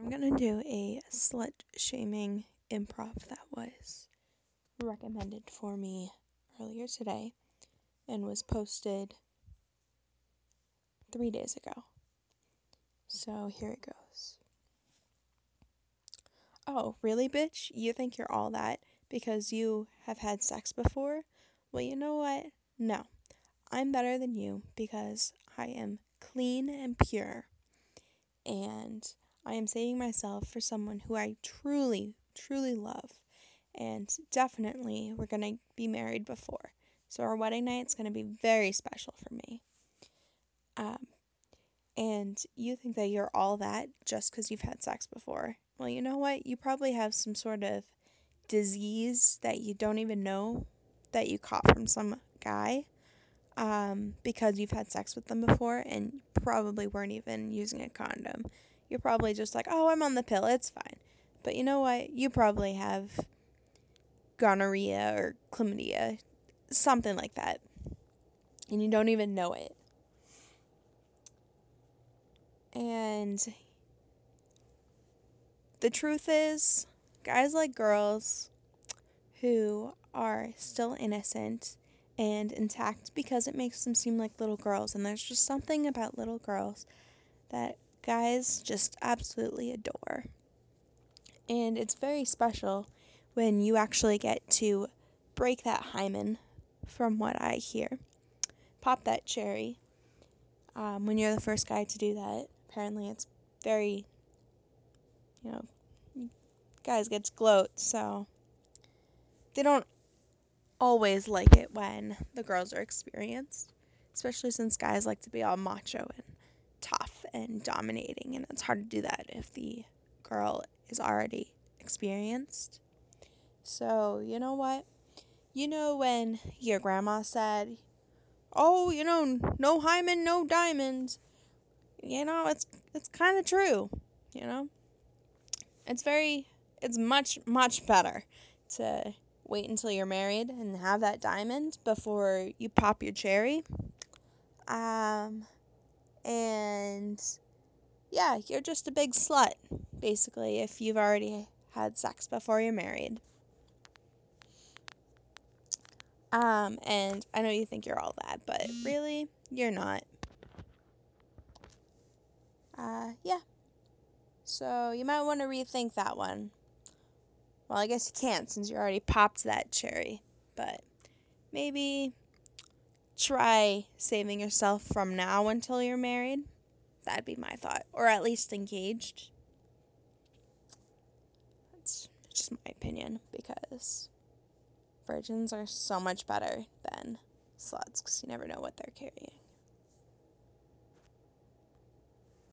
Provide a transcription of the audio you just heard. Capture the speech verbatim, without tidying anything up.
I'm gonna do a slut shaming improv that was recommended for me earlier today and was posted three days ago. So here it goes. Oh, really, bitch? You think you're all that because you have had sex before? Well, you know what? No. I'm better than you because I am clean and pure. And I am saving myself for someone who I truly, truly love. And definitely we're going to be married before. So our wedding night's going to be very special for me. Um, and you think that you're all that just because you've had sex before. Well, you know what? You probably have some sort of disease that you don't even know that you caught from some guy um, because you've had sex with them before and probably weren't even using a condom. You're probably just like, oh, I'm on the pill, it's fine. But you know what? You probably have gonorrhea or chlamydia, something like that, and you don't even know it. And the truth is, guys like girls who are still innocent and intact because it makes them seem like little girls. And there's just something about little girls that guys just absolutely adore. And it's very special when you actually get to break that hymen, from what I hear. Pop that cherry. Um, when you're the first guy to do that, apparently it's very, you know, guys get to gloat, so they don't always like it when the girls are experienced, especially since guys like to be all macho and tough and dominating, and it's hard to do that if the girl is already experienced. So, you know what? You know when your grandma said, "Oh, you know, no hymen, no diamond." You know, it's it's kind of true, you know? It's very it's much much better to wait until you're married and have that diamond before you pop your cherry. Um and yeah, you're just a big slut basically if you've already had sex before you're married. Um and I know you think you're all that, but really you're not. Uh yeah. So you might want to rethink that one. Well, I guess you can't since you already popped that cherry, but maybe try saving yourself from now until you're married. That'd be my thought. Or at least engaged. That's just my opinion because virgins are so much better than sluts because you never know what they're carrying.